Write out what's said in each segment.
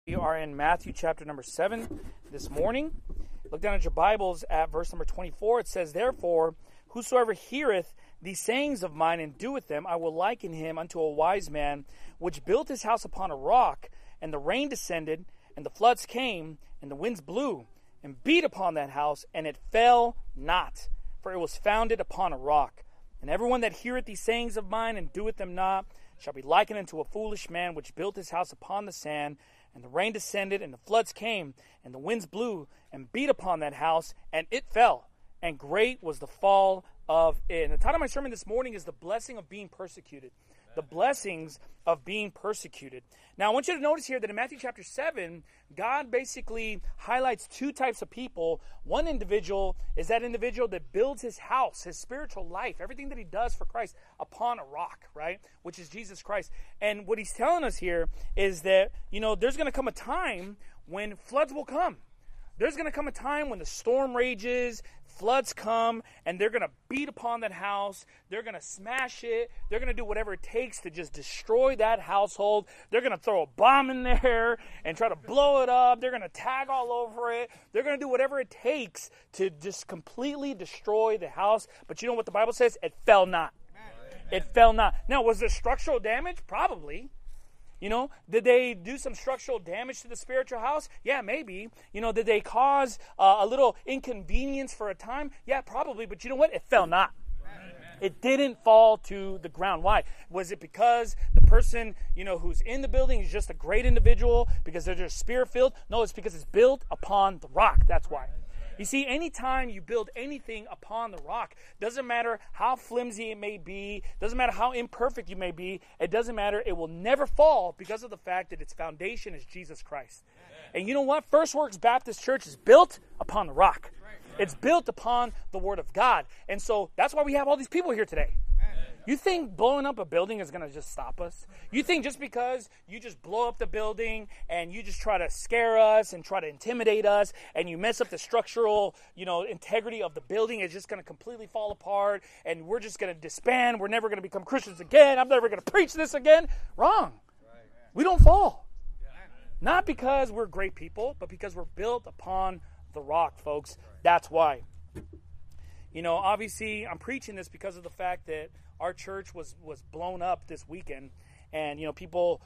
We are in Matthew chapter number 7 this morning. Look down at your Bibles at verse number 24. It says, "Therefore, whosoever heareth these sayings of mine and doeth them, I will liken him unto a wise man, which built his house upon a rock, and the rain descended, and the floods came, and the winds blew, and beat upon that house, and it fell not, for it was founded upon a rock. And everyone that heareth these sayings of mine and doeth them not shall be likened unto a foolish man, which built his house upon the sand, and the rain descended, and the floods came, and the winds blew, and beat upon that house, and it fell. And great was the fall of it." And the title of my sermon this morning is "The Blessing of Being Persecuted." The blessings of being persecuted. Now, I want you to notice here that in Matthew chapter 7, God basically highlights two types of people. One individual is that individual that builds his house, his spiritual life, everything that he does for Christ upon a rock, right? Which is Jesus Christ. And what he's telling us here is that, there's going to come a time when floods will come. There's going to come a time when the storm rages, floods come, and they're going to beat upon that house. They're going to smash it. They're going to do whatever it takes to just destroy that household. They're going to throw a bomb in there and try to blow it up. They're going to tag all over it. They're going to do whatever it takes to just completely destroy the house. But you know what the Bible says? It fell not. It fell not. Now, was there structural damage? Probably. Did they do some structural damage to the spiritual house? Yeah, maybe. Did they cause a little inconvenience for a time? Yeah, probably. But you know what? It fell not. It didn't fall to the ground. Why? Was it because the person, who's in the building is just a great individual, because they're just spirit-filled? No, it's because it's built upon the rock. That's why. You see, anytime you build anything upon the rock, doesn't matter how flimsy it may be, doesn't matter how imperfect you may be, it doesn't matter, it will never fall because of the fact that its foundation is Jesus Christ. And you know what? First Works Baptist Church is built upon the rock. It's built upon the Word of God. And so that's why we have all these people here today. You think blowing up a building is going to just stop us? You think just because you just blow up the building and you just try to scare us and try to intimidate us and you mess up the structural, integrity of the building, is just going to completely fall apart and we're just going to disband, we're never going to become Christians again, I'm never going to preach this again? Wrong. We don't fall. Not because we're great people, but because we're built upon the rock, folks. That's why. Obviously, I'm preaching this because of the fact that our church was blown up this weekend, and people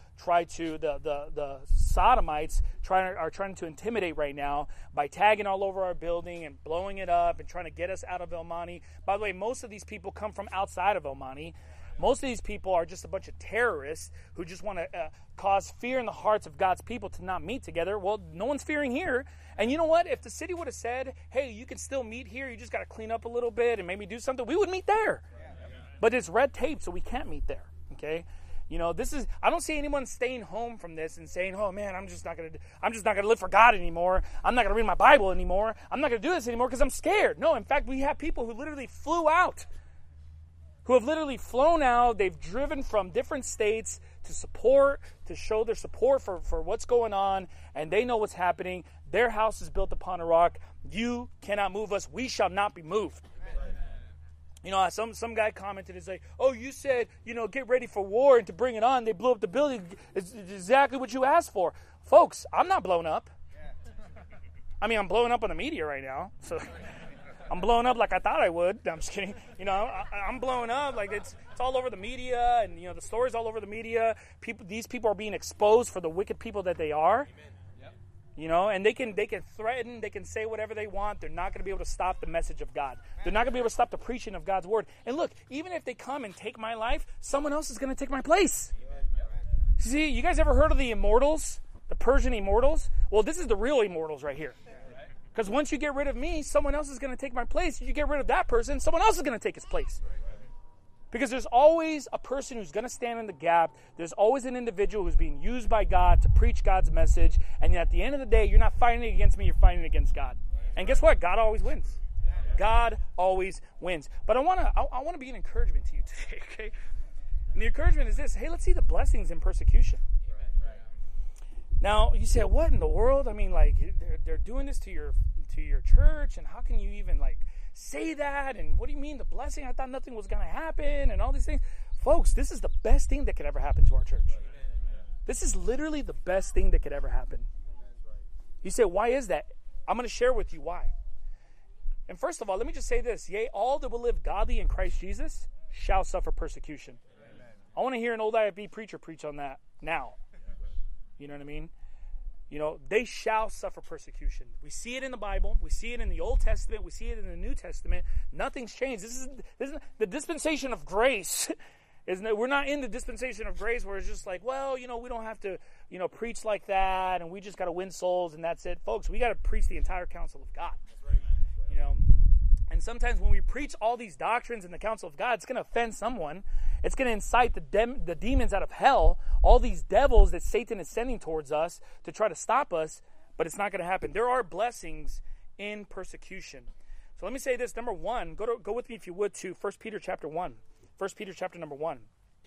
the sodomites are trying to intimidate right now by tagging all over our building and blowing it up and trying to get us out of El Monte. By the way, most of these people come from outside of El Monte. Most of these people are just a bunch of terrorists who just want to cause fear in the hearts of God's people to not meet together. Well, no one's fearing here. And you know what? If the city would have said, hey, you can still meet here, you just got to clean up a little bit and maybe do something, we would meet there. But it's red tape, so we can't meet there. Okay? I don't see anyone staying home from this and saying, oh man, I'm just not gonna live for God anymore. I'm not gonna read my Bible anymore. I'm not gonna do this anymore because I'm scared. No, in fact, we have people who literally flew out. Who have literally flown out. They've driven from different states to show their support for what's going on, and they know what's happening. Their house is built upon a rock. You cannot move us. We shall not be moved. Some guy commented and say, oh, you said, get ready for war and to bring it on. They blew up the building. It's exactly what you asked for. Folks, I'm not blown up. I'm blowing up on the media right now, so... I'm blowing up like I thought I would. No, I'm just kidding. I'm blowing up like it's all over the media, and the stories all over the media. These people are being exposed for the wicked people that they are. And they can threaten, they can say whatever they want. They're not going to be able to stop the message of God. They're not going to be able to stop the preaching of God's word. And look, even if they come and take my life, someone else is going to take my place. See, you guys ever heard of the immortals, the Persian immortals? Well, this is the real immortals right here. Because once you get rid of me, someone else is going to take my place. If you get rid of that person, someone else is going to take his place. Because there's always a person who's going to stand in the gap. There's always an individual who's being used by God to preach God's message. And at the end of the day, you're not fighting against me, you're fighting against God. And guess what? God always wins. God always wins. But I want to be an encouragement to you today, okay? And the encouragement is this. Hey, let's see the blessings in persecution. Now, you say, what in the world? They're doing this to your church, and how can you even, say that? And what do you mean, the blessing? I thought nothing was going to happen, and all these things. Folks, this is the best thing that could ever happen to our church. This is literally the best thing that could ever happen. You say, why is that? I'm going to share with you why. And first of all, let me just say this. Yea, all that will live godly in Christ Jesus shall suffer persecution. Amen. I want to hear an old IFB preacher preach on that now. You know what I mean? You know, they shall suffer persecution. We see it in the Bible. We see it in the Old Testament. We see it in the New Testament. Nothing's changed. This is the dispensation of grace. We're not in the dispensation of grace where it's just like, well, you know, we don't have to, you know, preach like that, and we just got to win souls, and that's it. Folks, we got to preach the entire counsel of God. That's right. You know, and sometimes when we preach all these doctrines in the counsel of God, it's going to offend someone. It's going to incite the demons out of hell, all these devils that Satan is sending towards us to try to stop us, but it's not going to happen. There are blessings in persecution. So let me say this. Number one, go with me if you would to 1 Peter chapter 1. 1 Peter chapter number 1.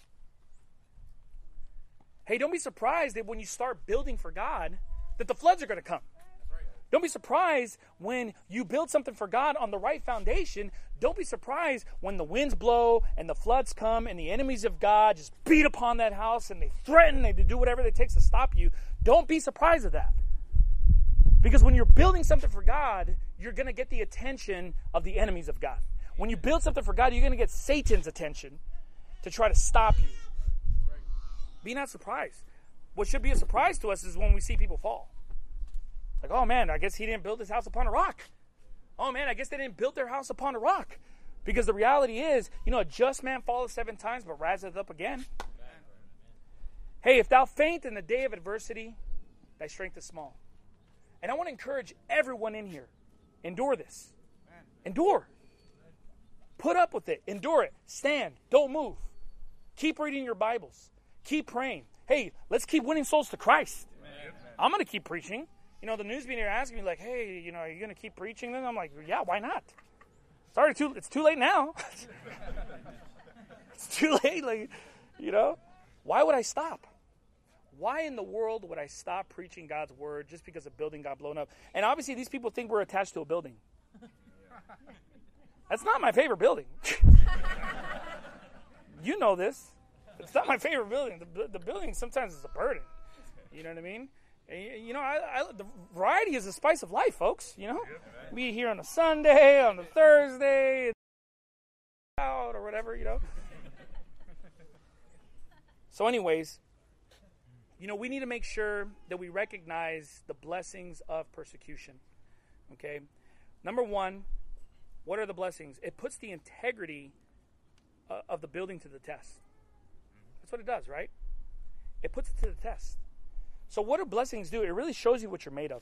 Hey, don't be surprised that when you start building for God, that the floods are going to come. Don't be surprised when you build something for God on the right foundation. Don't be surprised when the winds blow and the floods come and the enemies of God just beat upon that house and they threaten and they do whatever it takes to stop you. Don't be surprised at that. Because when you're building something for God, you're going to get the attention of the enemies of God. When you build something for God, you're going to get Satan's attention to try to stop you. Be not surprised. What should be a surprise to us is when we see people fall. Like, oh man, I guess he didn't build his house upon a rock. Oh man, I guess they didn't build their house upon a rock. Because the reality is, you know, a just man falleth 7 times, but riseth up again. Hey, if thou faint in the day of adversity, thy strength is small. And I want to encourage everyone in here, endure this. Endure. Put up with it. Endure it. Stand. Don't move. Keep reading your Bibles. Keep praying. Hey, let's keep winning souls to Christ. Amen. I'm going to keep preaching. You know, the news media are asking me like, hey, you know, are you going to keep preaching then? I'm like, yeah, why not? It's too late now. It's too late. Like, you know, why would I stop? Why in the world would I stop preaching God's word just because a building got blown up? And obviously these people think we're attached to a building. That's not my favorite building. You know this. It's not my favorite building. The building sometimes is a burden. You know what I mean? And, you know, the variety is the spice of life, folks. You know, we here on a Sunday, on a Thursday, out or whatever. You know. So, anyways, you know, we need to make sure that we recognize the blessings of persecution. Okay, number one. What are the blessings? It puts the integrity of the building to the test. That's what it does, right? It puts it to the test. So what do blessings do? It really shows you what you're made of.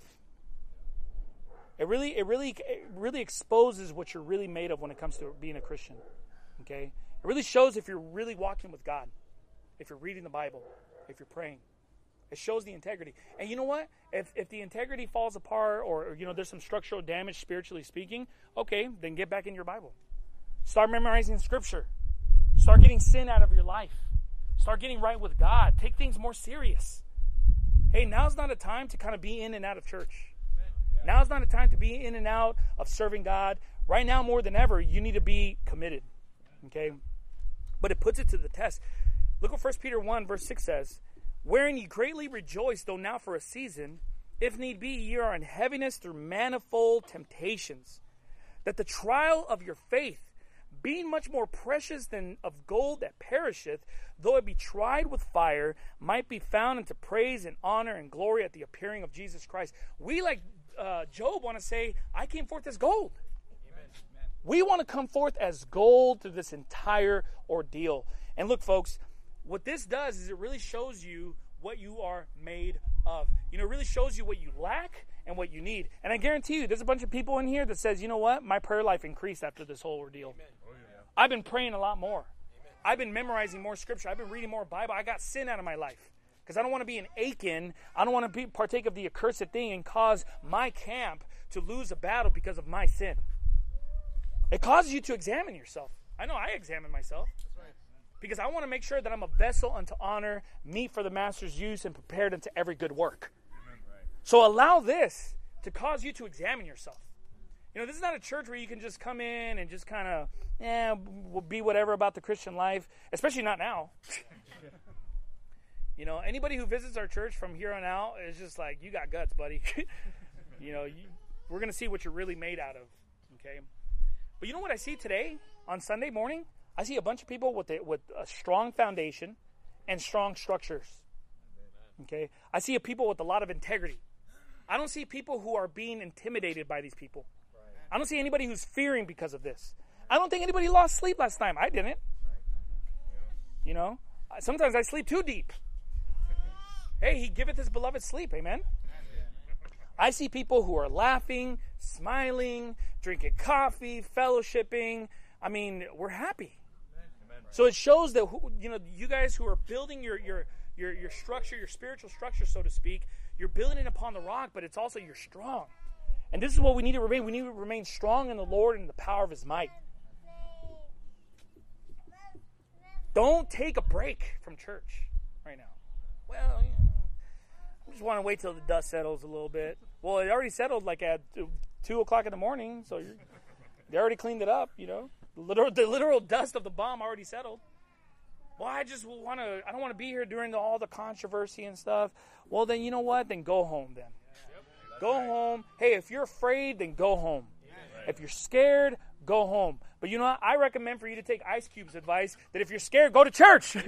It really exposes what you're really made of when it comes to being a Christian. Okay? It really shows if you're really walking with God, if you're reading the Bible, if you're praying. It shows the integrity. And you know what? If the integrity falls apart or, you know, there's some structural damage spiritually speaking, okay, then get back in your Bible. Start memorizing Scripture. Start getting sin out of your life. Start getting right with God. Take things more serious. Hey, now's not a time to kind of be in and out of church. Now's not a time to be in and out of serving God. Right now, more than ever, you need to be committed. Okay? But it puts it to the test. Look what 1 Peter 1 verse 6 says. Wherein ye greatly rejoice, though now for a season, if need be, ye are in heaviness through manifold temptations, that the trial of your faith, being much more precious than of gold that perisheth, though it be tried with fire, might be found unto praise and honor and glory at the appearing of Jesus Christ. We, like Job, want to say, I came forth as gold. Amen. We want to come forth as gold through this entire ordeal. And look, folks, what this does is it really shows you what you are made of. You know, it really shows you what you lack and what you need. And I guarantee you, there's a bunch of people in here that says, you know what? My prayer life increased after this whole ordeal. Oh, yeah. I've been praying a lot more. Amen. I've been memorizing more Scripture. I've been reading more Bible. I got sin out of my life. Because I don't want to be an Achan. I don't want to partake of the accursed thing and cause my camp to lose a battle because of my sin. It causes you to examine yourself. I know I examine myself. Because I want to make sure that I'm a vessel unto honor, meet for the master's use, and prepared unto every good work. Amen. So allow this to cause you to examine yourself. You know, this is not a church where you can just come in and just kind of, be whatever about the Christian life, especially not now. You know, anybody who visits our church from here on out is just like, you got guts, buddy. You know, we're going to see what you're really made out of, okay? But you know what I see today on Sunday morning? I see a bunch of people with a strong foundation and strong structures, okay? I see people with a lot of integrity. I don't see people who are being intimidated by these people. I don't see anybody who's fearing because of this. I don't think anybody lost sleep last time. I didn't. You know, sometimes I sleep too deep. Hey, he giveth his beloved sleep. Amen. I see people who are laughing, smiling, drinking coffee, fellowshipping. I mean, we're happy. So it shows that, you know, you guys who are building your structure, your spiritual structure, so to speak, you're building it upon the rock, but it's also you're strong. And this is what we need to remain. We need to remain strong in the Lord and in the power of his might. Don't take a break from church right now. Well, I just want to wait till the dust settles a little bit. Well, it already settled like at 2 o'clock in the morning, so they already cleaned it up, you know. The literal dust of the bomb already settled. Well, I don't want to be here during all the controversy and stuff. Well, then you know what? Then go home then. Go home. Hey, if you're afraid, then go home. If you're scared, go home. But you know what? I recommend for you to take Ice Cube's advice that if you're scared, go to church.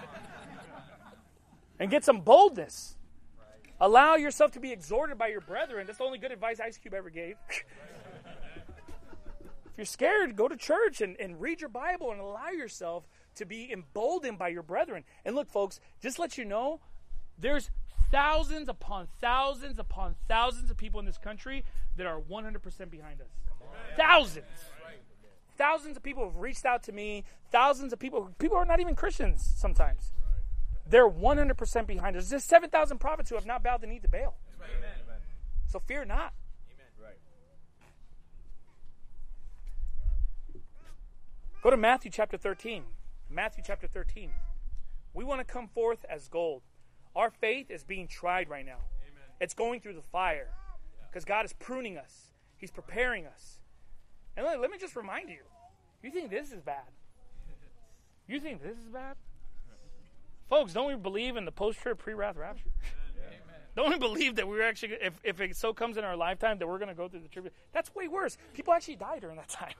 And get some boldness. Allow yourself to be exhorted by your brethren. That's the only good advice Ice Cube ever gave. If you're scared, go to church and read your Bible and allow yourself to be emboldened by your brethren. And look, folks, just let you know, there's thousands upon thousands upon thousands of people in this country that are 100% behind us. Thousands. Thousands of people have reached out to me. Thousands of people who are not even Christians sometimes. They're 100% behind us. There's 7,000 prophets who have not bowed the knee to Baal. Amen. So fear not. Amen. Go to Matthew chapter 13. Matthew chapter 13. We want to come forth as gold. Our faith is being tried right now. Amen. It's going through the fire because God is pruning us. He's preparing us. And let me just remind you, you think this is bad? You think this is bad? Folks, don't we believe in the post-trib, pre-wrath rapture? Amen. Don't we believe that we're actually, if it so comes in our lifetime, that we're going to go through the tribulation? That's way worse. People actually die during that time.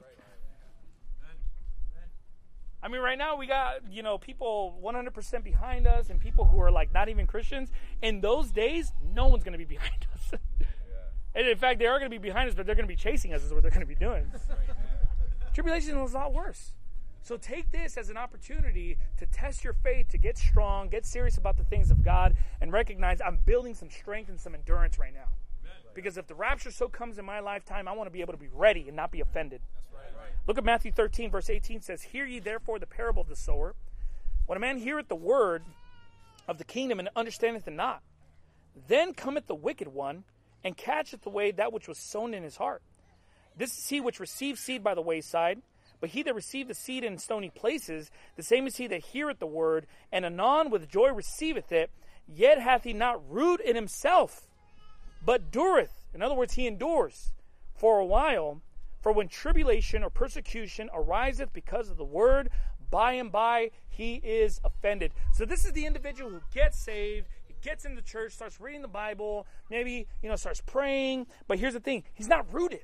I mean, right now we got, people 100% behind us and people who are like not even Christians. In those days, no one's going to be behind us. And in fact, they are going to be behind us, but they're going to be chasing us is what they're going to be doing. Tribulation is a lot worse. So take this as an opportunity to test your faith, to get strong, get serious about the things of God, and recognize I'm building some strength and some endurance right now. Because if the rapture so comes in my lifetime, I want to be able to be ready and not be offended. Look at Matthew 13, verse 18 says, Hear ye therefore the parable of the sower. When a man heareth the word of the kingdom and understandeth it not, then cometh the wicked one, and catcheth away that which was sown in his heart. This is he which received seed by the wayside. But he that received the seed in stony places, the same is he that heareth the word, and anon with joy receiveth it, yet hath he not root in himself, but dureth. In other words, he endures for a while. For when tribulation or persecution ariseth because of the word, by and by he is offended. So this is the individual who gets saved, he gets into church, starts reading the Bible, maybe, starts praying. But here's the thing, he's not rooted.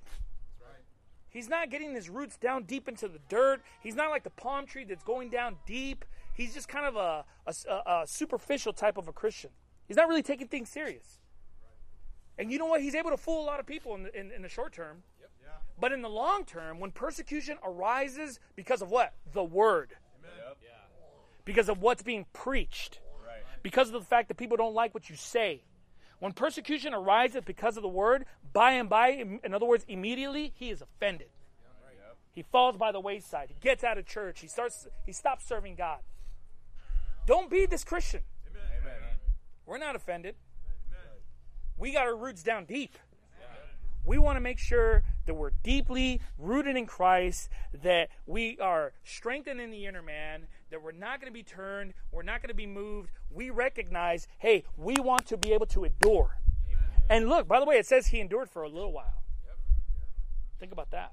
He's not getting his roots down deep into the dirt. He's not like the palm tree that's going down deep. He's just kind of a superficial type of a Christian. He's not really taking things serious. And you know what? He's able to fool a lot of people in the short term. Yep. Yeah. But in the long term, when persecution arises because of what? The word. Yep. Because of what's being preached. Right. Because of the fact that people don't like what you say. When persecution arises because of the word, by and by, in other words, immediately, he is offended. He falls by the wayside. He gets out of church. He stops serving God. Don't be this Christian. Amen. We're not offended. Amen. We got our roots down deep. We want to make sure that we're deeply rooted in Christ, that we are strengthened in the inner man, that we're not going to be turned, we're not going to be moved. We recognize, hey, we want to be able to endure. Amen. And look, by the way, it says he endured for a little while. Yep. Think about that.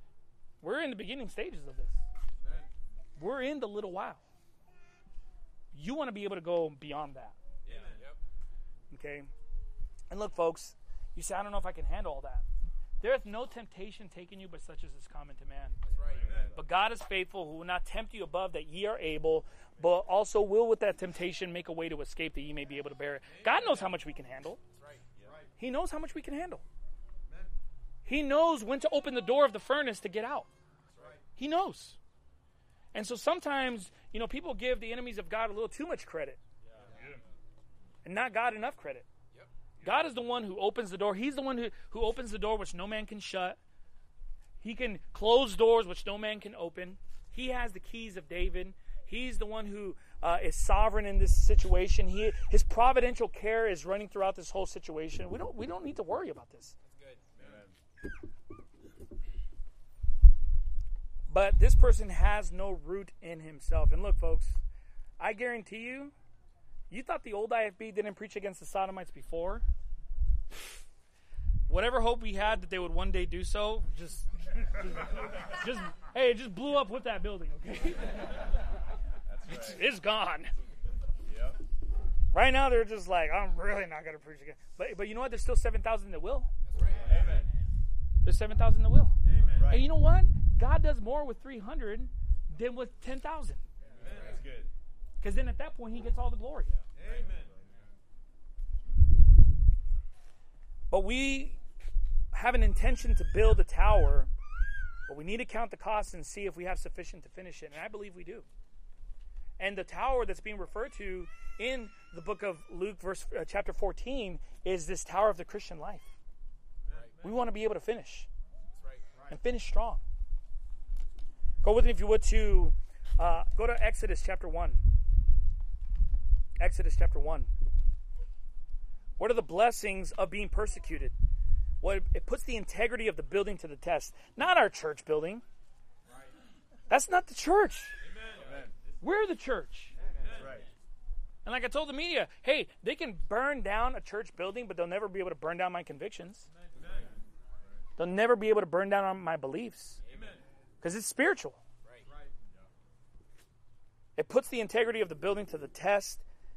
We're in the beginning stages of this. Amen. We're in the little while. You want to be able to go beyond that. Yeah. Yep. Okay? And look, folks, you say, I don't know if I can handle all that. There hath no temptation taken you, but such as is common to man. That's right. Amen. But God is faithful, who will not tempt you above that ye are able, but also will with that temptation make a way to escape that ye may be able to bear it. God knows how much we can handle. That's right. Yeah. He knows how much we can handle. Amen. He knows when to open the door of the furnace to get out. That's right. He knows. And so sometimes, people give the enemies of God a little too much credit. Yeah. And not God enough credit. Yep. God is the one who opens the door. He's the one who opens the door which no man can shut. He can close doors which no man can open. He has the keys of David. He's the one who is sovereign in this situation. His providential care is running throughout this whole situation. We don't need to worry about this. That's good. Amen. But this person has no root in himself. And look, folks, I guarantee you, you thought the old IFB didn't preach against the Sodomites before. Whatever hope we had that they would one day do so, hey, it just blew up with that building, okay? That's right. It's gone. Yep. Right now, they're just like, I'm really not going to preach again. But you know what? There's still 7,000 that will. That's right. Amen. There's 7,000 that will. Amen. Right. And you know what? God does more with 300 than with 10,000. That's good. Because then at that point, he gets all the glory. Amen. But we have an intention to build a tower, but we need to count the costs and see if we have sufficient to finish it. And I believe we do. And the tower that's being referred to in the book of Luke, chapter 14, is this tower of the Christian life. We want to be able to finish. That's right. And finish strong. Go with me, if you would, to go to Exodus chapter 1. Exodus chapter 1. What are the blessings of being persecuted? Well, it puts the integrity of the building to the test. Not our church building. That's not the church. Amen. We're the church. That's right. And like I told the media, hey, they can burn down a church building, but they'll never be able to burn down my convictions. Amen. They'll never be able to burn down my beliefs. Amen. Because it's spiritual. Right. Right. It puts the integrity of the building to the test.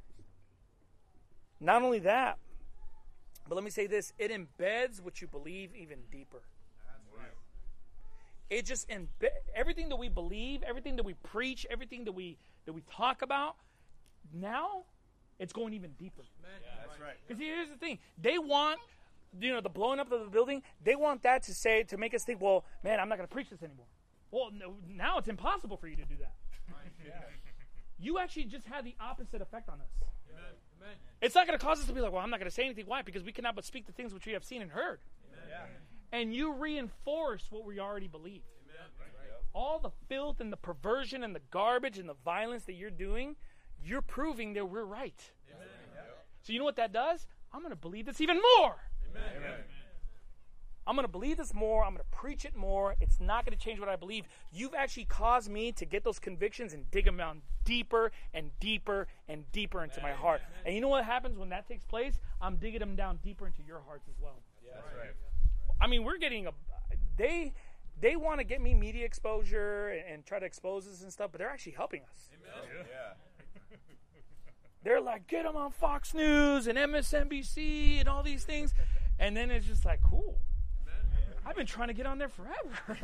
Not only that, but let me say this, it embeds what you believe even deeper. That's right. It just everything that we believe, everything that we preach, everything that we talk about, now it's going even deeper. Amen. That's right. Because here's the thing, they want, the blowing up of the building, they want that to make us think, well, man, I'm not going to preach this anymore. Well, no, now it's impossible for you to do that. Yeah. You actually just had the opposite effect on us. Amen. Amen. It's not going to cause us to be like, well, I'm not going to say anything. Why? Because we cannot but speak the things which we have seen and heard. Yeah. And you reinforce what we already believe. Amen. Yep. All the filth and the perversion and the garbage and the violence that you're doing, you're proving that we're right. Amen. So you know what that does? I'm going to believe this even more. Amen. I'm going to believe this more. I'm going to preach it more. It's not going to change what I believe. You've actually caused me to get those convictions and dig them down deeper and deeper and deeper into my heart. And you know what happens when that takes place? I'm digging them down deeper into your hearts as well. That's right. I mean, we're getting they want to get me media exposure and try to expose us and stuff, but they're actually helping us. Yeah. They're like, get them on Fox News and MSNBC and all these things. And then it's just like, cool. I've been trying to get on there forever.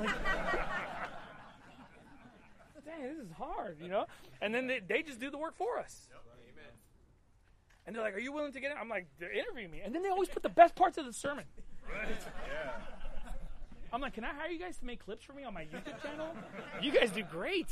Dang, this is hard, And then they just do the work for us. Amen. And they're like, are you willing to get it? I'm like, they're interviewing me. And then they always put the best parts of the sermon. Yeah. I'm like, can I hire you guys to make clips for me on my YouTube channel? You guys do great.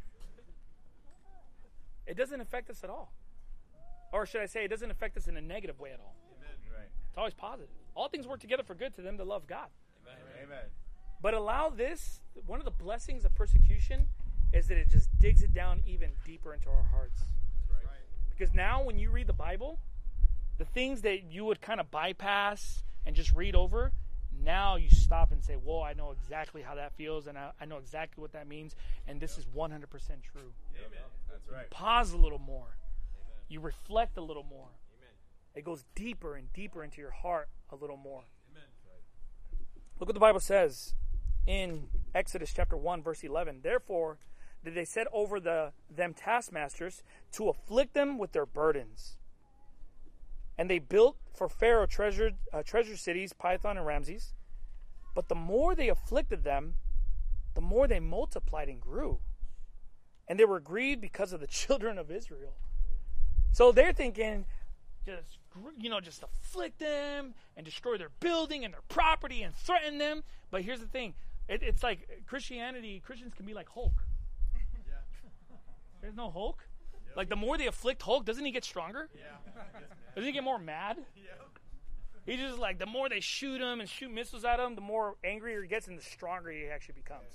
It doesn't affect us at all. Or should I say, it doesn't affect us in a negative way at all. Right. It's always positive. All things work together for good to them that love God. Amen. But allow this, one of the blessings of persecution is that it just digs it down even deeper into our hearts. That's right. Because now when you read the Bible, the things that you would kind of bypass and just read over, now you stop and say, whoa, I know exactly how that feels, and I know exactly what that means, and this is 100% true. Amen. That's right. Pause a little more. Amen. You reflect a little more. Amen. It goes deeper and deeper into your heart a little more. Amen. Look what the Bible says in Exodus chapter 1, verse 11. Therefore, that they set over them taskmasters to afflict them with their burdens. And they built for Pharaoh treasure cities, Pithom and Ramses. But the more they afflicted them, the more they multiplied and grew. And they were grieved because of the children of Israel. So they're thinking, just afflict them and destroy their building and their property and threaten them. But here's the thing. It's like Christians can be like Hulk. There's no Hulk. Like the more they afflict Hulk, doesn't he get stronger? Doesn't he get more mad? He just like, the more they shoot him and shoot missiles at him, the more angrier he gets and the stronger he actually becomes.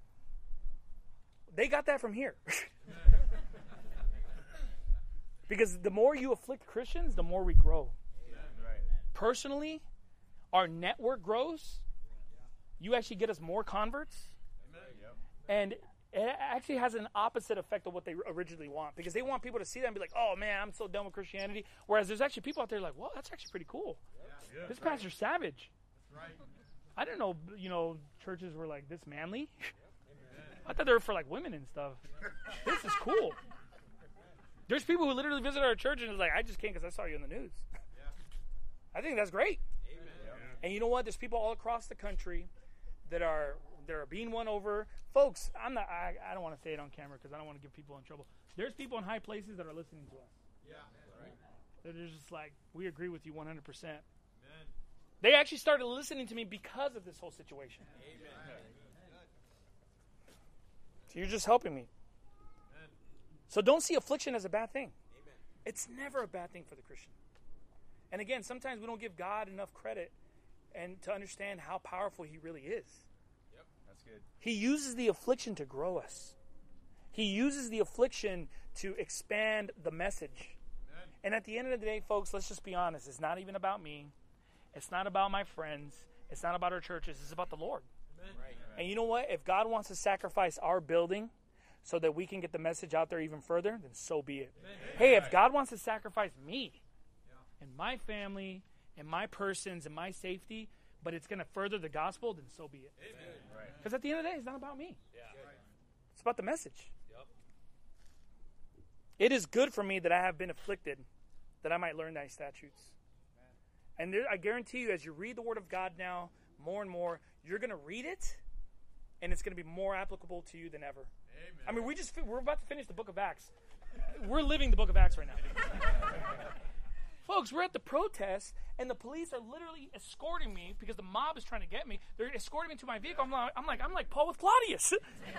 They got that from here. Because the more you afflict Christians, the more we grow. Personally, our network grows. You actually get us more converts. And it actually has an opposite effect of what they originally want. Because they want people to see that and be like, oh man, I'm so done with Christianity. Whereas there's actually people out there like, well, that's actually pretty cool. This pastor's savage. I didn't know, churches were like this manly. I thought they were for like women and stuff. This is cool. There's people who literally visit our church and is like, I just came because I saw you on the news. I think that's great. And you know what? There's people all across the country that are being won over. Folks, I don't want to say it on camera because I don't want to give people in trouble. There's people in high places that are listening to us. They're just like, we agree with you 100%. They actually started listening to me because of this whole situation. So you're just helping me. So don't see affliction as a bad thing. It's never a bad thing for the Christian. And again, sometimes we don't give God enough credit and to understand how powerful he really is. That's good. He uses the affliction to grow us. He uses the affliction to expand the message. And at the end of the day, folks, let's just be honest. It's not even about me. It's not about my friends. It's not about our churches. It's about the Lord. And you know what? If God wants to sacrifice our building so that we can get the message out there even further, then so be it. Hey, if God wants to sacrifice me and my family and my persons and my safety, but it's going to further the gospel, then so be it. Because at the end of the day, it's not about me. It's about the message. It is good for me that I have been afflicted, that I might learn thy statutes. And I guarantee you, as you read the Word of God now, more and more, you're going to read it, and it's going to be more applicable to you than ever. I mean, we're about to finish the book of Acts. We're living the book of Acts right now. Folks, we're at the protest, and the police are literally escorting me because the mob is trying to get me. They're escorting me to my vehicle. I'm like Paul with Claudius.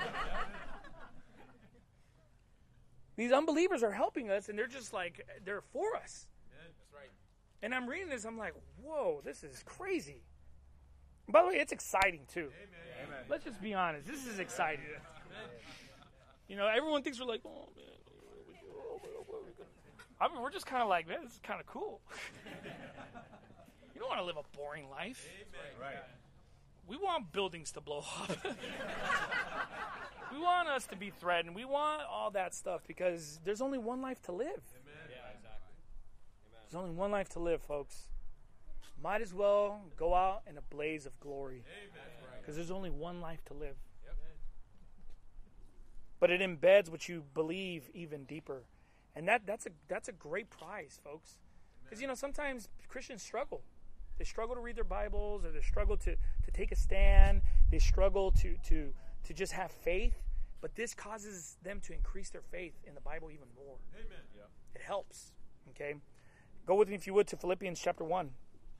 These unbelievers are helping us, and they're just like, they're for us. That's right. And I'm reading this, I'm like, whoa, this is crazy. By the way, it's exciting too. Amen. Let's just be honest. This is exciting. You know, everyone thinks we're like, oh, man. I mean, we're just kind of like, man, this is kind of cool. You don't want to live a boring life. Right. We want buildings to blow up. We want us to be threatened. We want all that stuff because there's only one life to live. Yeah, exactly. There's only one life to live, folks. Might as well go out in a blaze of glory because there's only one life to live. But it embeds what you believe even deeper. And that's a great prize, folks. Because, you know, sometimes Christians struggle. They struggle to read their Bibles, or they struggle to take a stand. They struggle to just have faith. But this causes them to increase their faith in the Bible even more. Amen. It helps. Okay? Go with me, if you would, to Philippians chapter 1.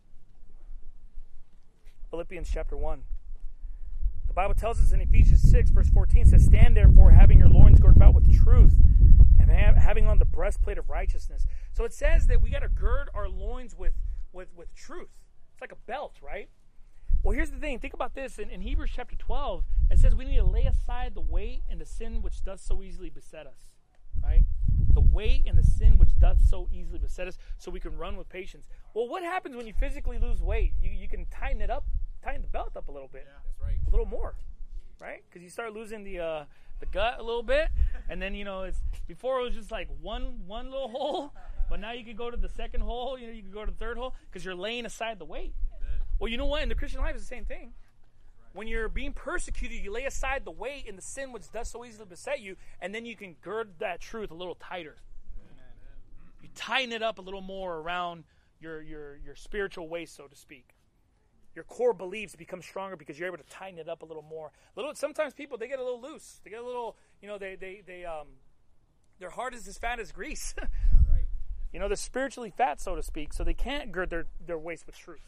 Philippians chapter 1. The Bible tells us in Ephesians 6, verse 14, says, stand therefore, having your loins girded about with truth, and having on the breastplate of righteousness. So it says that we got to gird our loins with truth. It's like a belt, right? Well, here's the thing. Think about this. In Hebrews chapter 12, it says we need to lay aside the weight and the sin which does so easily beset us, right? The weight and the sin which doth so easily beset us, so we can run with patience. Well, what happens when you physically lose weight? You can tighten it up, tighten the belt up a little bit. Yeah, that's right. A little more, right? Because you start losing the gut a little bit, and then, you know, it's before it was just like one little hole, but now you can go to the second hole, you know, you can go to the third hole because you're laying aside the weight. Well, you know what? In the Christian life, it's the same thing. When you're being persecuted, you lay aside the weight and the sin which does so easily beset you, and then you can gird that truth a little tighter. You tighten it up a little more around your spiritual waist, so to speak. Your core beliefs become stronger because you're able to tighten it up a little more. Sometimes people, they get a little loose. They get a little, their heart is as fat as grease. They're spiritually fat, so to speak, so they can't gird their waist with truth.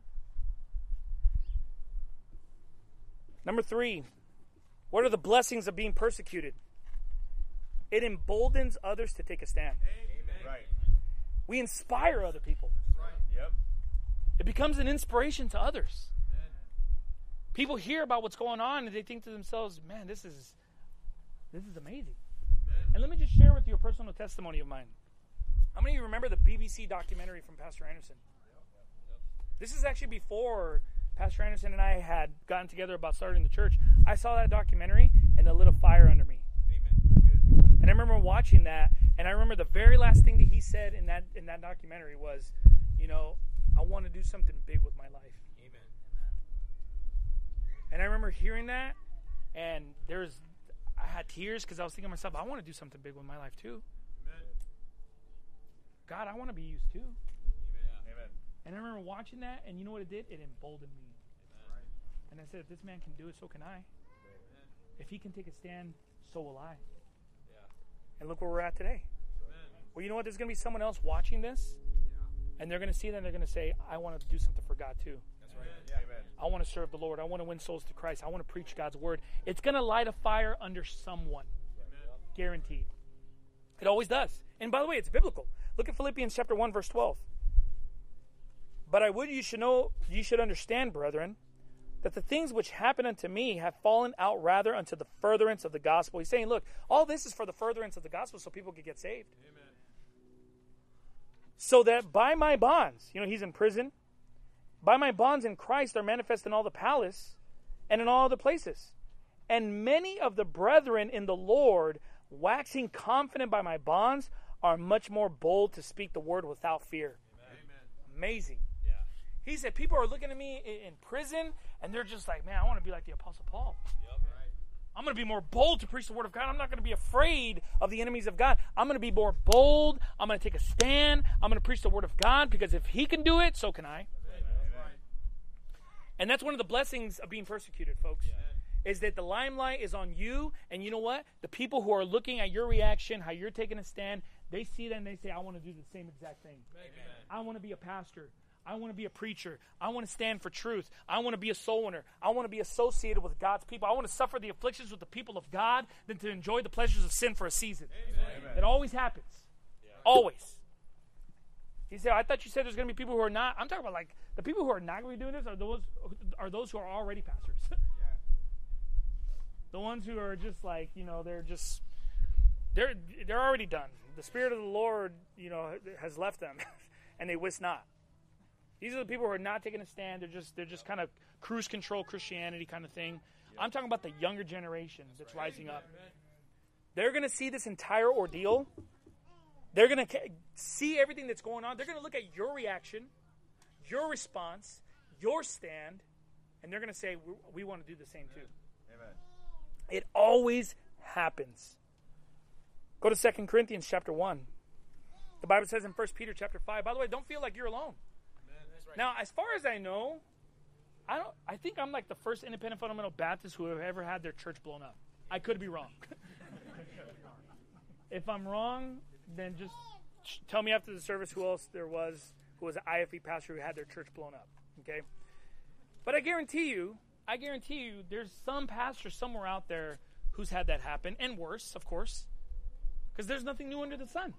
Number 3, what are the blessings of being persecuted? It emboldens others to take a stand. Amen. Right. We inspire other people. That's right. Yep. It becomes an inspiration to others. Amen. People hear about what's going on and they think to themselves, man, this is amazing. Amen. And let me just share with you a personal testimony of mine. How many of you remember the BBC documentary from Pastor Anderson? Yep. This is actually before Pastor Anderson and I had gotten together about starting the church. I saw that documentary and it lit a fire under me. Amen. That's good. And I remember watching that, and I remember the very last thing that he said in that documentary was, I want to do something big with my life. Amen. And I remember hearing that, and I had tears because I was thinking to myself, I want to do something big with my life too. Amen. God, I want to be used too. Amen. And I remember watching that, and you know what it did? It emboldened me. Right. And I said, if this man can do it, so can I. Amen. If he can take a stand, so will I. Yeah. And look where we're at today. Amen. Well, you know what? There's going to be someone else watching this, and they're going to see that, and they're going to say, I want to do something for God too. That's right. Yeah. Amen. I want to serve the Lord. I want to win souls to Christ. I want to preach God's word. It's going to light a fire under someone. Amen. Guaranteed. It always does. And by the way, it's biblical. Look at Philippians chapter 1, verse 12. But I would you should understand, brethren, that the things which happen unto me have fallen out rather unto the furtherance of the gospel. He's saying, look, all this is for the furtherance of the gospel so people can get saved. Amen. So that by my bonds, he's in prison, by my bonds in Christ are manifest in all the palace and in all other places. And many of the brethren in the Lord, waxing confident by my bonds, are much more bold to speak the word without fear. Amen. Amazing. Yeah. He said, people are looking at me in prison, and they're just like, man, I want to be like the Apostle Paul. Yep. Right. I'm going to be more bold to preach the word of God. I'm not going to be afraid of the enemies of God. I'm going to be more bold. I'm going to take a stand. I'm going to preach the word of God, because if he can do it, so can I. Amen. Right. And that's one of the blessings of being persecuted, folks. Yeah. Is that the limelight is on you, and you know what? The people who are looking at your reaction, how you're taking a stand, they see that and they say, I want to do the same exact thing. Amen. I want to be a pastor. I want to be a preacher. I want to stand for truth. I want to be a soul winner. I want to be associated with God's people. I want to suffer the afflictions with the people of God than to enjoy the pleasures of sin for a season. Amen. It always happens. Yeah. Always. He said, I thought you said there's going to be people who are not. I'm talking about like the people who are not going to be doing this are those who are already pastors. The ones who are just like, they're already done. The Spirit of the Lord, has left them, and they wist not. These are the people who are not taking a stand. They're just kind of cruise control Christianity kind of thing. Yeah. I'm talking about the younger generation that's rising up. They're going to see this entire ordeal. They're going to see everything that's going on. They're going to look at your reaction, your response, your stand, and they're going to say, we want to do the same too. Amen. It always happens. Go to 2 Corinthians chapter 1. The Bible says in 1 Peter chapter 5, by the way, don't feel like you're alone. That's right. Now, as far as I know, I think I'm like the first independent fundamental Baptist who have ever had their church blown up. I could be wrong. If I'm wrong, then just tell me after the service who else there was who was an IFE pastor who had their church blown up. Okay? But I guarantee you, there's some pastor somewhere out there who's had that happen, and worse, of course, because there's nothing new under the sun.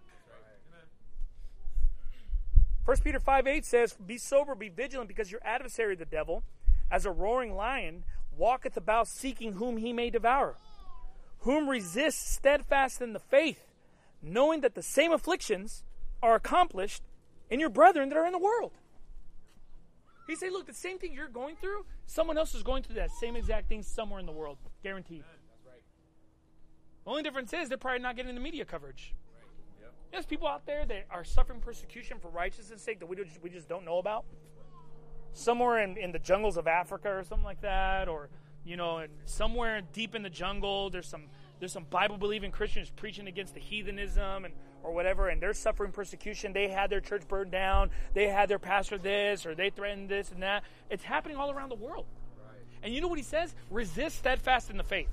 1 Peter 5:8 says, be sober, be vigilant, because your adversary, the devil, as a roaring lion, walketh about seeking whom he may devour, whom resist steadfast in the faith, knowing that the same afflictions are accomplished in your brethren that are in the world. He said, look, the same thing you're going through, someone else is going through that same exact thing somewhere in the world. Guaranteed. That's right. The only difference is they're probably not getting the media coverage. Right. Yep. There's people out there that are suffering persecution for righteousness' sake that we just don't know about. somewhere in the jungles of Africa or something like that, or and somewhere deep in the jungle, there's some Bible-believing Christians preaching against the heathenism or whatever, and they're suffering persecution. They had their church burned down. They had their pastor this, or they threatened this and that. It's happening all around the world. Right. And you know what he says? Resist steadfast in the faith.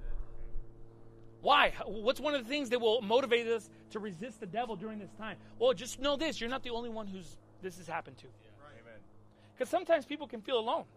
Why? What's one of the things that will motivate us to resist the devil during this time? Well, just know this. You're not the only one who's this has happened to. Yeah. Right. Amen. Because sometimes people can feel alone.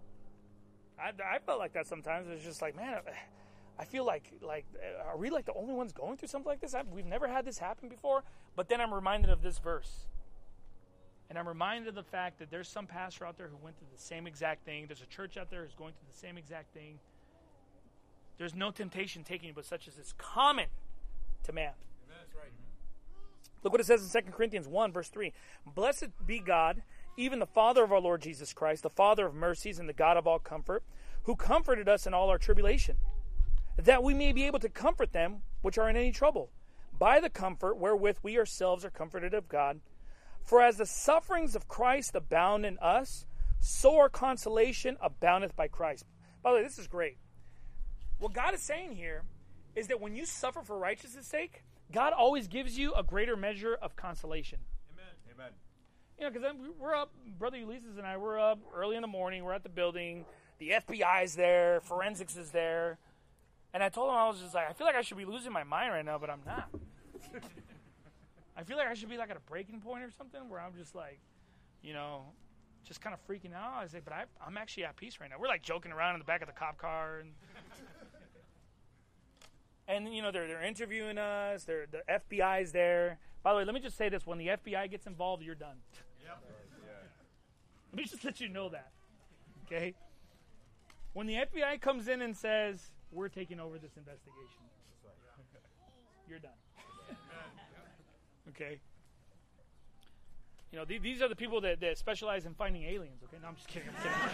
I felt like that sometimes. It's just like, man, I feel like are we like the only ones going through something like this? We've never had this happen before. But then I'm reminded of this verse. And I'm reminded of the fact that there's some pastor out there who went through the same exact thing. There's a church out there who's going through the same exact thing. There's no temptation taking you, but such as is common to man. Amen. That's right. Look what it says in 2 Corinthians 1, verse 3. Blessed be God, even the Father of our Lord Jesus Christ, the Father of mercies and the God of all comfort, who comforted us in all our tribulation, that we may be able to comfort them which are in any trouble, by the comfort wherewith we ourselves are comforted of God. For as the sufferings of Christ abound in us, so our consolation aboundeth by Christ. By the way, this is great. What God is saying here is that when you suffer for righteousness' sake, God always gives you a greater measure of consolation. Amen. Because we're up, Brother Ulysses and I, we're up early in the morning. We're at the building. The FBI's there. Forensics is there. And I told him, I was just like, I feel like I should be losing my mind right now, but I'm not. I feel like I should be like at a breaking point or something where I'm just like, just kind of freaking out. I say, but I'm actually at peace right now. We're like joking around in the back of the cop car. And they're interviewing us. The FBI's there. By the way, let me just say this. When the FBI gets involved, you're done. Yep. Let me just let you know that. Okay? When the FBI comes in and says, we're taking over this investigation, you're done. Okay? These are the people that specialize in finding aliens. Okay? No, I'm just kidding.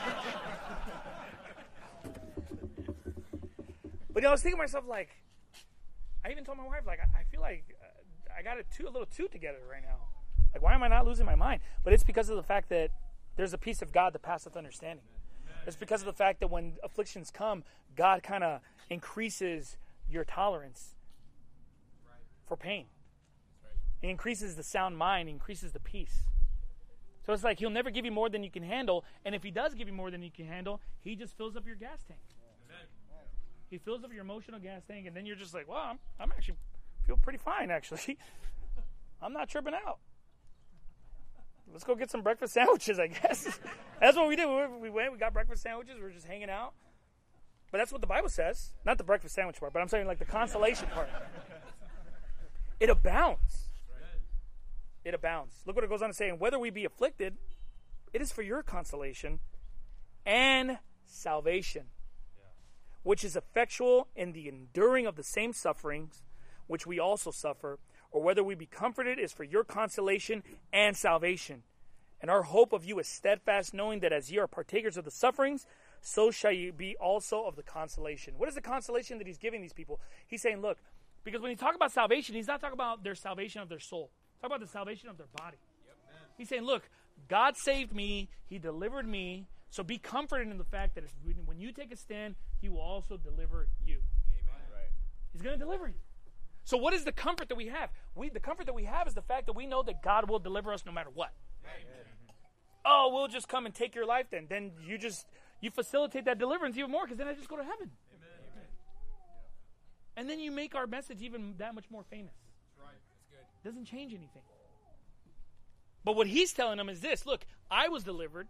But I was thinking to myself, like, I even told my wife, like, I feel like I got a little too together right now. Like, why am I not losing my mind? But it's because of the fact that there's a peace of God that passeth understanding. It's because of the fact that when afflictions come, God kind of increases your tolerance for pain. He increases the sound mind. He increases the peace. So it's like he'll never give you more than you can handle. And if he does give you more than you can handle, he just fills up your gas tank. He fills up your emotional gas tank, and then you're just like, well, I'm actually feel pretty fine, actually. I'm not tripping out. Let's go get some breakfast sandwiches, I guess. That's what we did. We went, we got breakfast sandwiches. We were just hanging out. But that's what the Bible says. Not the breakfast sandwich part, but I'm saying like the consolation part. It abounds. It abounds. Look what it goes on to say. And whether we be afflicted, it is for your consolation and salvation, which is effectual in the enduring of the same sufferings which we also suffer, or whether we be comforted is for your consolation and salvation. And our hope of you is steadfast, knowing that as ye are partakers of the sufferings, so shall you be also of the consolation. What is the consolation that he's giving these people? He's saying, look, because when he talks about salvation, he's not talking about their salvation of their soul. He's talking about the salvation of their body. He's saying, look, God saved me. He delivered me. So be comforted in the fact that when you take a stand, he will also deliver you. Amen. Right. He's going to deliver you. So what is the comfort that we have? The comfort that we have is the fact that we know that God will deliver us no matter what. Amen. Oh, we'll just come and take your life then. Then you facilitate that deliverance even more because then I just go to heaven. Amen. And then you make our message even that much more famous. That's right. That's good. Doesn't change anything. But what he's telling them is this. Look, I was delivered.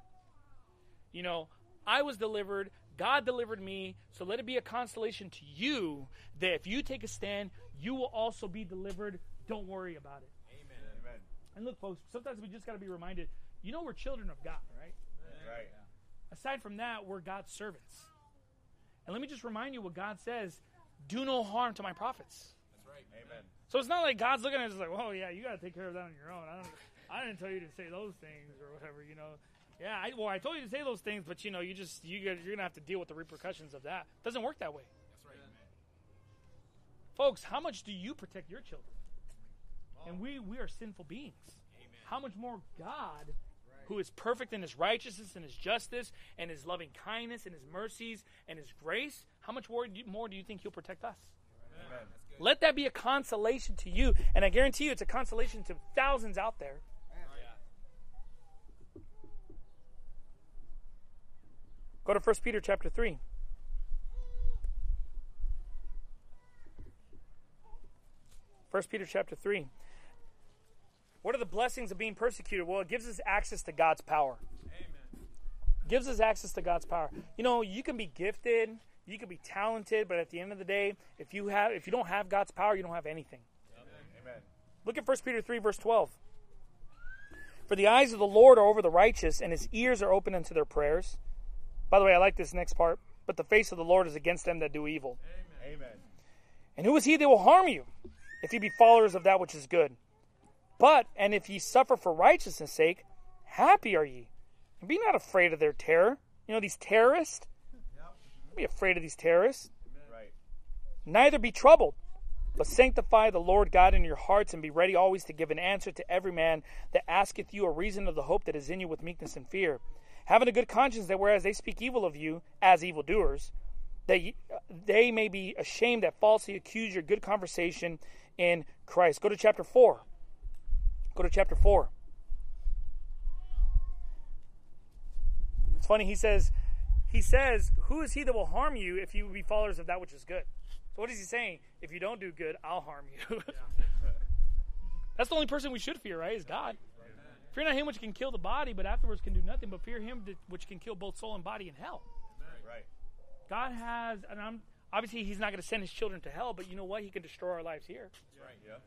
I was delivered. God delivered me. So let it be a consolation to you that if you take a stand, you will also be delivered. Don't worry about it. Amen. And look, folks, sometimes we just got to be reminded, we're children of God, right? Right. Aside from that, we're God's servants. And let me just remind you what God says, do no harm to my prophets. That's right. Amen. So it's not like God's looking at us like, oh, yeah, you got to take care of that on your own. I didn't tell you to say those things or whatever, Yeah, I told you to say those things, but, you're going to have to deal with the repercussions of that. It doesn't work that way. That's right. Folks, how much do you protect your children? And we are sinful beings. Amen. How much more God who is perfect in his righteousness and his justice and his loving kindness and his mercies and his grace, how much more do you think he'll protect us? Amen. Let that be a consolation to you. And I guarantee you it's a consolation to thousands out there. Go to 1 Peter chapter 3. 1 Peter chapter 3. What are the blessings of being persecuted? Well, it gives us access to God's power. Amen. Gives us access to God's power. You know, you can be gifted, you can be talented, but at the end of the day, if you don't have God's power, you don't have anything. Amen. Look at 1 Peter 3, verse 12. For the eyes of the Lord are over the righteous, and his ears are open unto their prayers. By the way, I like this next part. But the face of the Lord is against them that do evil. Amen. And who is he that will harm you, if ye be followers of that which is good? But, and if ye suffer for righteousness' sake, happy are ye. And be not afraid of their terror. You know, these terrorists. Don't be afraid of these terrorists. Right. Neither be troubled, but sanctify the Lord God in your hearts, and be ready always to give an answer to every man that asketh you a reason of the hope that is in you with meekness and fear. Having a good conscience, that whereas they speak evil of you as evildoers, that they may be ashamed that falsely accuse your good conversation in Christ. Go to chapter 4. Go to chapter 4. It's funny, he says, who is he that will harm you if you be followers of that which is good? So what is he saying? If you don't do good, I'll harm you. That's the only person we should fear, right? Is God. Fear not him which can kill the body, but afterwards can do nothing, but fear him which can kill both soul and body in hell. Right. God has, and obviously he's not going to send his children to hell, but you know what? He can destroy our lives here. Right. Yeah.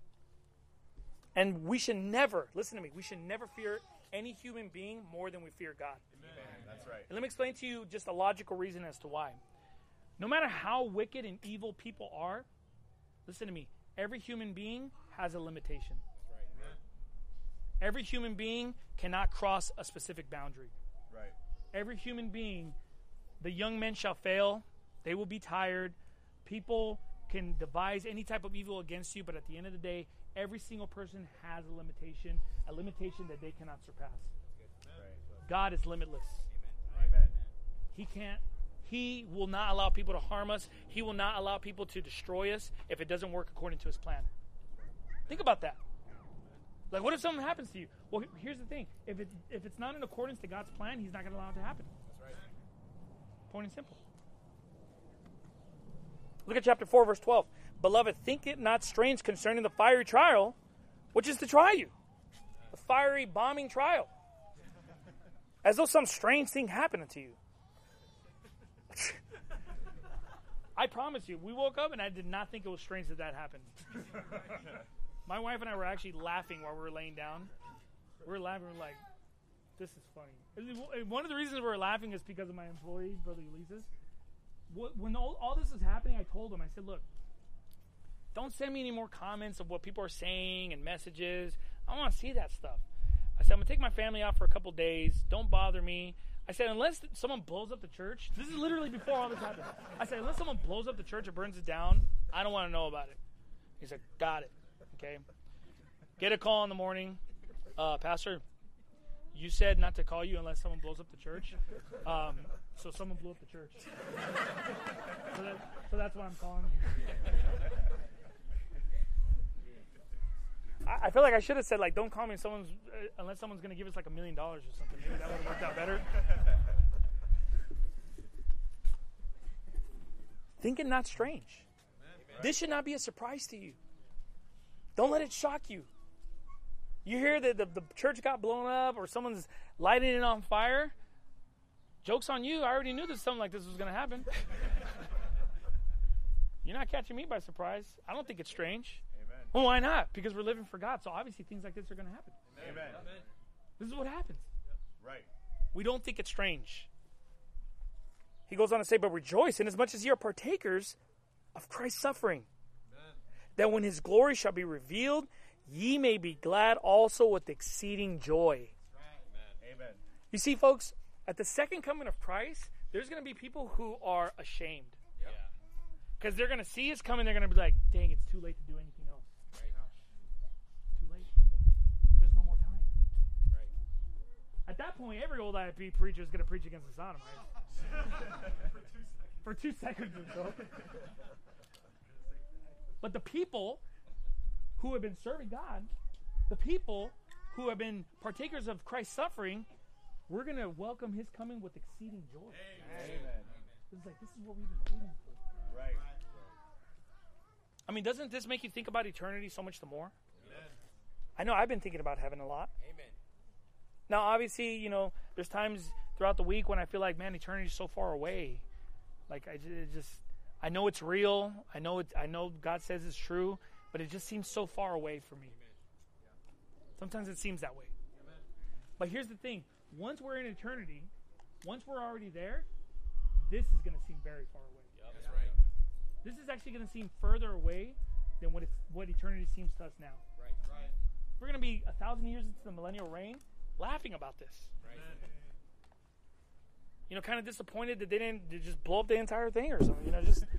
And we should never, listen to me, we should never fear any human being more than we fear God. Amen. That's right. And let me explain to you just a logical reason as to why. No matter how wicked and evil people are, listen to me, every human being has a limitation. Every human being cannot cross a specific boundary. Right. Every human being, the young men shall fail, they will be tired, people can devise any type of evil against you, but at the end of the day, every single person has a limitation that they cannot surpass. Right. God is limitless. Amen. He will not allow people to harm us. He will not allow people to destroy us if it doesn't work according to his plan. Think about that. Like, what if something happens to you? Well, here's the thing. If it's not in accordance to God's plan, he's not going to allow it to happen. That's right. Plain and simple. Look at chapter 4, verse 12. Beloved, think it not strange concerning the fiery trial, which is to try you. The fiery bombing trial. As though some strange thing happened to you. I promise you, we woke up and I did not think it was strange that happened. My wife and I were actually laughing while we were laying down. We were laughing, we were like, this is funny. One of the reasons we were laughing is because of my employee, Brother Ulysses. When all this was happening, I told him, I said, look, don't send me any more comments of what people are saying and messages. I don't want to see that stuff. I said, I'm going to take my family out for a couple days. Don't bother me. I said, unless someone blows up the church, this is literally before all this happened. I said, unless someone blows up the church or burns it down, I don't want to know about it. He said, got it. Okay. Get a call in the morning. Pastor, you said not to call you unless someone blows up the church. So someone blew up the church. So that's why I'm calling you. I feel like I should have said, like, don't call me unless someone's going to give us like $1 million or something. Maybe that would have worked out better. Think it not strange. This should not be a surprise to you. Don't let it shock you. You hear that the church got blown up or someone's lighting it on fire. Joke's on you. I already knew that something like this was going to happen. You're not catching me by surprise. I don't think it's strange. Amen. Well, why not? Because we're living for God. So obviously things like this are going to happen. Amen. This is what happens. Right. We don't think it's strange. He goes on to say, but rejoice inasmuch as ye are partakers of Christ's suffering, that when his glory shall be revealed, ye may be glad also with exceeding joy. Amen. You see, folks, at the second coming of Christ, there's going to be people who are ashamed. Because they're going to see us coming, they're going to be like, dang, it's too late to do anything else. Too late. There's no more time. at that point, every old IFB preacher is going to preach against the sodomites. For 2 seconds or so. But the people who have been serving God, the people who have been partakers of Christ's suffering, we're going to welcome his coming with exceeding joy. Amen. It's like, this is what we've been waiting for. Right. I mean, doesn't this make you think about eternity so much the more? Amen. I know I've been thinking about heaven a lot. Amen. Now, obviously, you know, there's times throughout the week when I feel like, man, eternity is so far away. Like, I know it's real. I know God says it's true, but it just seems so far away for me. Sometimes it seems that way. But here's the thing. Once we're in eternity, once we're already there, this is going to seem very far away. Yep. That's right. This is actually going to seem further away than what eternity seems to us now. Right. Right. We're going to be 1,000 years into the millennial reign laughing about this. Right. You know, kind of disappointed that they just blow up the entire thing or something. You know, just...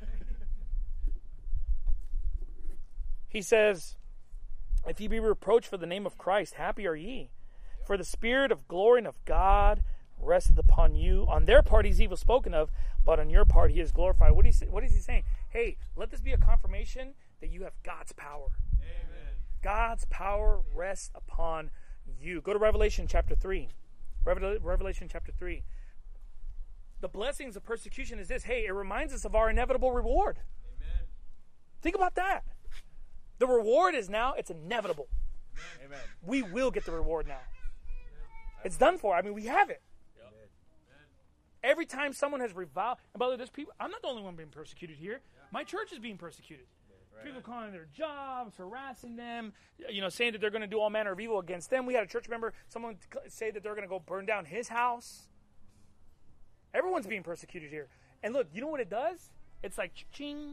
He says, if ye be reproached for the name of Christ, happy are ye. For the Spirit of glory and of God resteth upon you. On their part he's evil spoken of, but on your part he is glorified. What is he saying? Hey, let this be a confirmation that you have God's power. Amen. God's power rests upon you. Go to Revelation chapter 3. Revelation chapter 3. The blessings of persecution is this. Hey, it reminds us of our inevitable reward. Amen. Think about that. The reward is now, it's inevitable. Amen. We will get the reward now. It's done for. I mean, we have it. Yep. Every time someone has reviled, and by the way, there's people, I'm not the only one being persecuted here. My church is being persecuted. Right. People calling their jobs, harassing them, you know, saying that they're going to do all manner of evil against them. We had a church member, someone say that they're going to go burn down his house. Everyone's being persecuted here. And look, you know what it does? It's like, ching.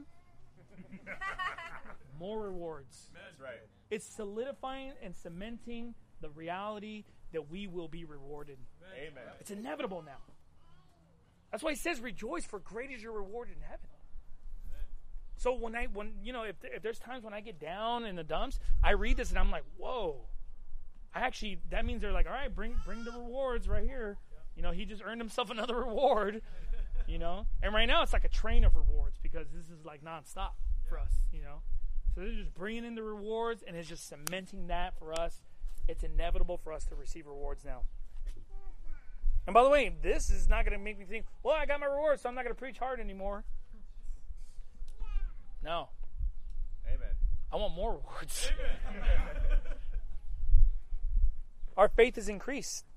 More rewards. That's right. It's solidifying and cementing the reality that we will be rewarded. Amen. It's inevitable now. That's why he says, rejoice, for great is your reward in heaven. So when you know, if there's times when I get down in the dumps, I read this and I'm like, whoa. That means they're like, all right, bring the rewards right here. You know, he just earned himself another reward, you know. And right now it's like a train of rewards because this is like nonstop for us, you know. So they're just bringing in the rewards and it's just cementing that for us. It's inevitable for us to receive rewards now. And by the way, this is not going to make me think, well, I got my rewards, so I'm not going to preach hard anymore. No. Amen. I want more rewards. Amen. Our faith is increased.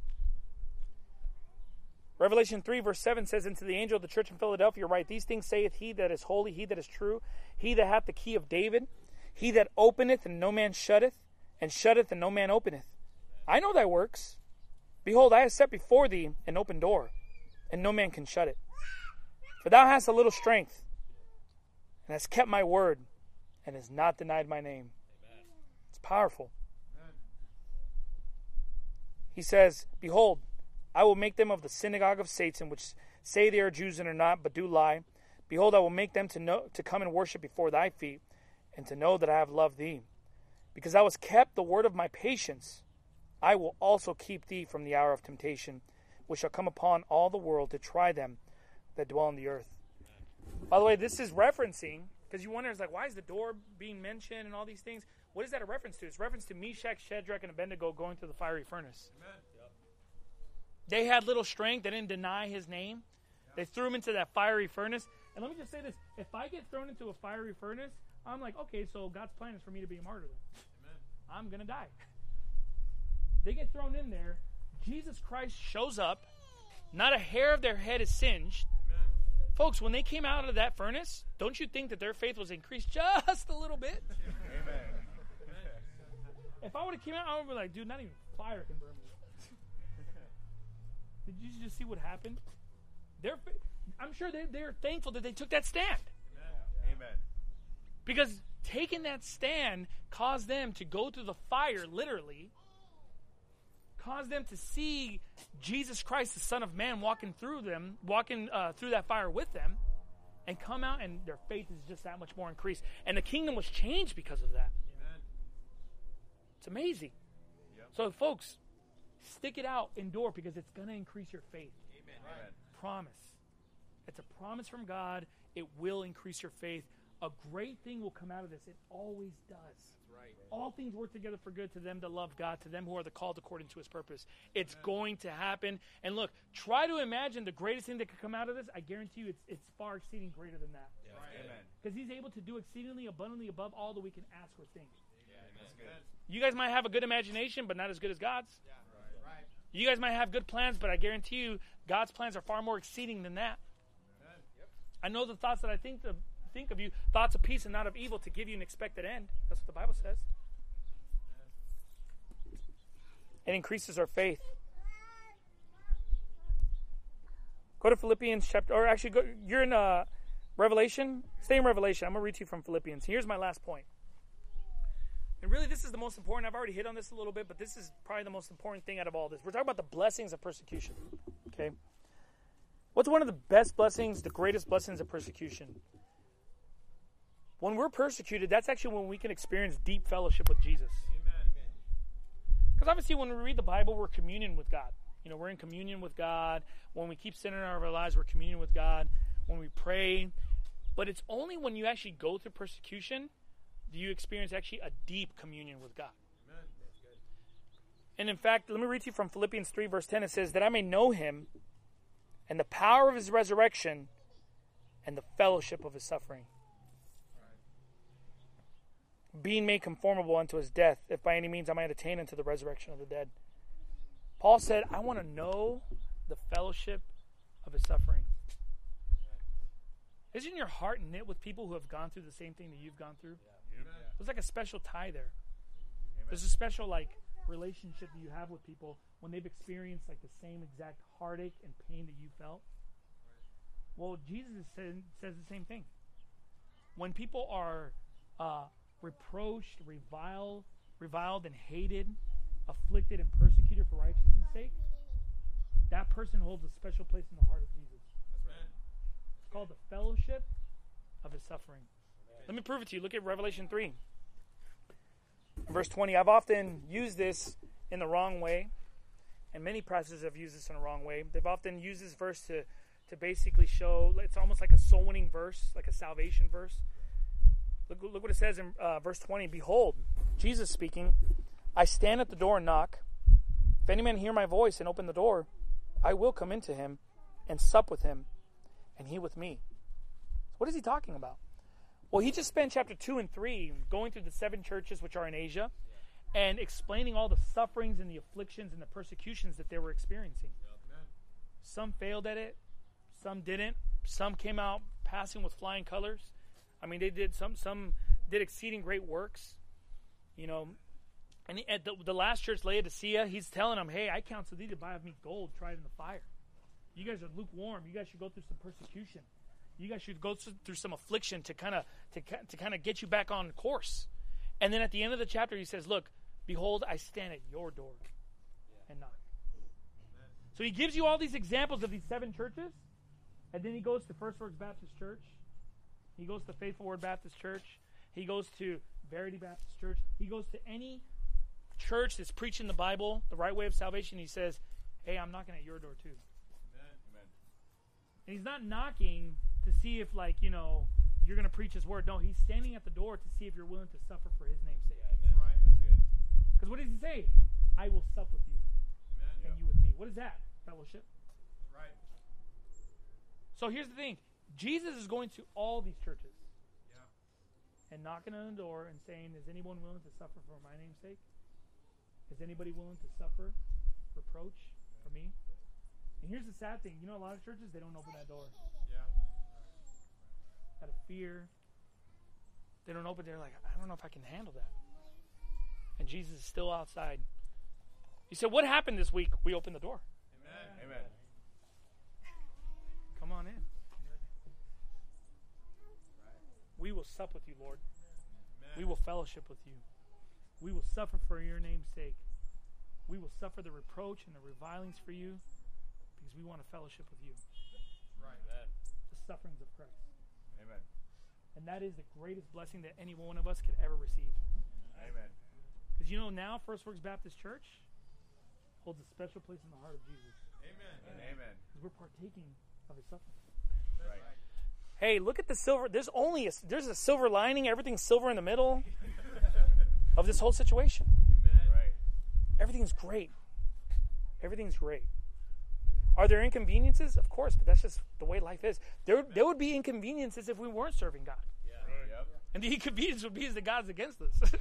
Revelation 3 verse 7 says, "Unto the angel of the church in Philadelphia write, these things saith he that is holy, he that is true, he that hath the key of David, he that openeth and no man shutteth, and shutteth and no man openeth. I know thy works. Behold, I have set before thee an open door, and no man can shut it. For thou hast a little strength, and hast kept my word, and hast not denied my name." Amen. It's powerful. He says, "Behold, I will make them of the synagogue of Satan, which say they are Jews and are not, but do lie. Behold, I will make them to come and worship before thy feet, and to know that I have loved thee. Because thou hast kept the word of my patience, I will also keep thee from the hour of temptation, which shall come upon all the world to try them that dwell on the earth." By the way, this is referencing, because you wonder, it's like, why is the door being mentioned and all these things? What is that a reference to? It's a reference to Meshach, Shadrach, and Abednego going through the fiery furnace. Amen. They had little strength. They didn't deny his name. They threw him into that fiery furnace. And let me just say this. If I get thrown into a fiery furnace, I'm like, okay, so God's plan is for me to be a martyr then. Amen. I'm going to die. They get thrown in there. Jesus Christ shows up. Not a hair of their head is singed. Amen. Folks, when they came out of that furnace, don't you think that their faith was increased just a little bit? Amen. If I would have came out, I would be like, dude, not even fire can burn me. Did you just see what happened? I'm sure they're thankful that they took that stand. Amen. Because taking that stand caused them to go through the fire, literally. Caused them to see Jesus Christ, the Son of Man, walking through that fire with them. And come out, and their faith is just that much more increased. And the kingdom was changed because of that. Amen. It's amazing. Yep. So, folks, Stick it out, endure, because it's going to increase your faith. Amen. Promise. It's a promise from God. It will increase your faith. A great thing will come out of this. It always does. Right. All things work together for good to them that love God, to them who are the called according to his purpose. It's going to happen. And look, try to imagine the greatest thing that could come out of this. I guarantee you it's far exceeding greater than that. Amen. Because he's able to do exceedingly abundantly above all that we can ask or think. That's good. You guys might have a good imagination, but not as good as God's. Yeah. Right. You guys might have good plans, but I guarantee you God's plans are far more exceeding than that. I know the thoughts that I think of you, thoughts of peace and not of evil, to give you an expected end. That's what the Bible says. It increases our faith. Go to Philippians chapter, or actually, you're in Revelation. Stay in Revelation. I'm going to read to you from Philippians. Here's my last point. And really, this is the most important. I've already hit on this a little bit, but this is probably the most important thing out of all this. We're talking about the blessings of persecution. Okay? What's one of the best blessings, the greatest blessings of persecution? When we're persecuted, that's actually when we can experience deep fellowship with Jesus. Because obviously when we read the Bible, we're communion with God. You know, we're in communion with God. When we keep sin in our lives, we're communion with God. When we pray. But it's only when you actually go through persecution do you experience actually a deep communion with God. Amen. That's good. And in fact, let me read to you from Philippians 3, verse 10. It says, that I may know him and the power of his resurrection and the fellowship of his suffering. Being made conformable unto his death, if by any means I might attain unto the resurrection of the dead. Paul said, I want to know the fellowship of his suffering. Isn't your heart knit with people who have gone through the same thing that you've gone through? There's like a special tie there. There's a special relationship that you have with people when they've experienced the same exact heartache and pain that you felt. Well, Jesus says the same thing. When people are reproached, reviled and hated, afflicted and persecuted for righteousness' sake, that person holds a special place in the heart of Jesus. It's called the fellowship of his suffering. Let me prove it to you. Look at Revelation 3. Verse 20. I've often used this in the wrong way, and many pastors have used this in the wrong way. They've often used this verse to basically show, it's almost like a soul winning verse, like a salvation verse. Look what it says in verse 20. Behold, Jesus speaking, I stand at the door and knock. If any man hear my voice and open the door, I will come into him and sup with him, and he with me. What is he talking about? Well, he just spent chapter 2 and 3 going through the 7 churches which are in Asia and explaining all the sufferings and the afflictions and the persecutions that they were experiencing. Some failed at it. Some didn't. Some came out passing with flying colors. I mean, they did some did exceeding great works, you know. And at the last church, Laodicea, he's telling them, "Hey, I counsel thee to buy of me gold, try it in the fire. You guys are lukewarm. You guys should go through some persecution. You guys should go through some affliction to kind of get you back on course." And then at the end of the chapter, he says, "Look, behold, I stand at your door and knock." So he gives you all these examples of these 7 churches, and then he goes to First Works Baptist Church. He goes to Faithful Word Baptist Church. He goes to Verity Baptist Church. He goes to any church that's preaching the Bible, the right way of salvation. He says, "Hey, I'm knocking at your door too." Amen. And he's not knocking to see if, you're going to preach his word. No, he's standing at the door to see if you're willing to suffer for his name's sake. That's right. That's good. Because what does he say? I will sup with you, and you with me. What is that? Fellowship. Right. So here's the thing. Jesus is going to all these churches Yeah. and knocking on the door and saying, is anyone willing to suffer for my name's sake? Is anybody willing to suffer reproach for me? And here's the sad thing. A lot of churches, they don't open that door. Yeah. Out of fear. They don't open. They're like, I don't know if I can handle that. And Jesus is still outside. He said, what happened this week? We opened the door. Amen. Come on in. We will sup with you, Lord. We will fellowship with you. We will suffer for your name's sake. We will suffer the reproach and the revilings for you because we want to fellowship with you. Right. Amen. The sufferings of Christ. Amen. And that is the greatest blessing that any one of us could ever receive. Amen. Because now, First Works Baptist Church holds a special place in the heart of Jesus. Amen. Amen. Because we're partaking of his suffering. Right. Hey, look at the silver. There's a silver lining. Everything's silver in the middle of this whole situation. Right. Everything's great. Everything's great. Are there inconveniences? Of course, but that's just the way life is. There would be inconveniences if we weren't serving God. Yeah. Right. Yep. And the inconvenience would be is that God's against us.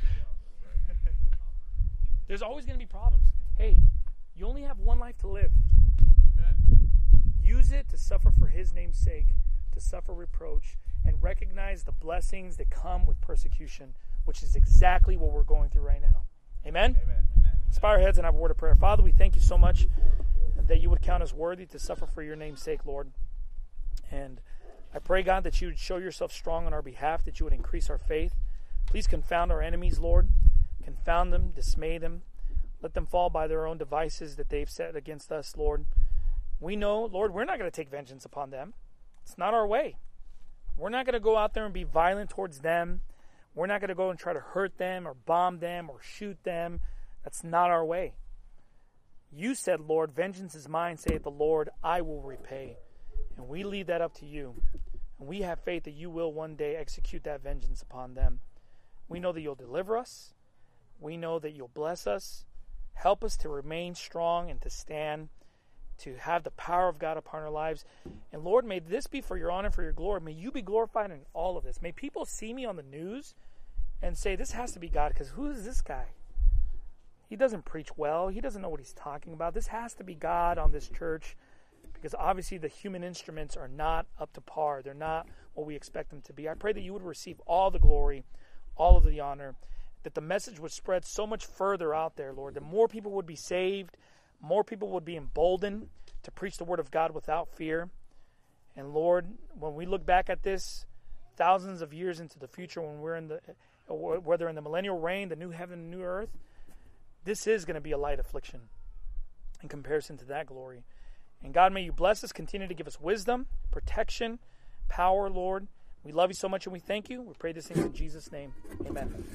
There's always going to be problems. Hey, you only have one life to live. Amen. Use it to suffer for his name's sake, to suffer reproach, and recognize the blessings that come with persecution, which is exactly what we're going through right now. Amen? Amen. Let's bow our heads and have a word of prayer. Father, we thank you so much that you would count us worthy to suffer for your name's sake, Lord. And I pray, God, that you would show yourself strong on our behalf, that you would increase our faith. Please confound our enemies, Lord. Confound them, dismay them. Let them fall by their own devices that they've set against us, Lord. We know, Lord, we're not going to take vengeance upon them. It's not our way. We're not going to go out there and be violent towards them. We're not going to go and try to hurt them or bomb them or shoot them. That's not our way. You said, Lord, vengeance is mine, saith the Lord, I will repay. And we leave that up to you. And we have faith that you will one day execute that vengeance upon them. We know that you'll deliver us. We know that you'll bless us. Help us to remain strong and to stand, to have the power of God upon our lives. And Lord, may this be for your honor and for your glory. May you be glorified in all of this. May people see me on the news and say, this has to be God, because who is this guy? He doesn't preach well. He doesn't know what he's talking about. This has to be God on this church, because obviously the human instruments are not up to par. They're not what we expect them to be. I pray that you would receive all the glory, all of the honor, that the message would spread so much further out there, Lord, that more people would be saved, more people would be emboldened to preach the word of God without fear. And Lord, when we look back at this thousands of years into the future, when we're whether in the millennial reign, the new heaven and new earth, this is going to be a light affliction in comparison to that glory. And God, may you bless us, continue to give us wisdom, protection, power, Lord. We love you so much and we thank you. We pray these things in Jesus' name. Amen.